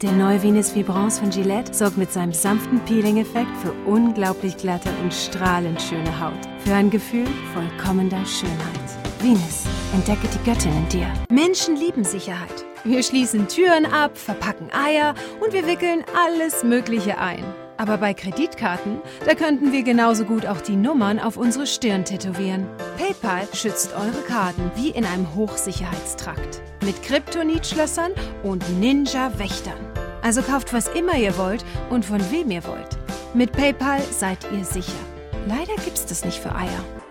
Der neue Venus Vibrance von Gillette sorgt mit seinem sanften Peeling-Effekt für unglaublich glatte und strahlend schöne Haut. Für ein Gefühl vollkommener Schönheit. Venus, entdecke die Göttin in dir. Menschen lieben Sicherheit. Wir schließen Türen ab, verpacken Eier und wir wickeln alles Mögliche ein. Aber bei Kreditkarten, da könnten wir genauso gut auch die Nummern auf unsere Stirn tätowieren. PayPal schützt eure Karten wie in einem Hochsicherheitstrakt. Mit Kryptonit-Schlössern und Ninja-Wächtern. Also kauft, was immer ihr wollt und von wem ihr wollt. Mit PayPal seid ihr sicher. Leider gibt's das nicht für Eier.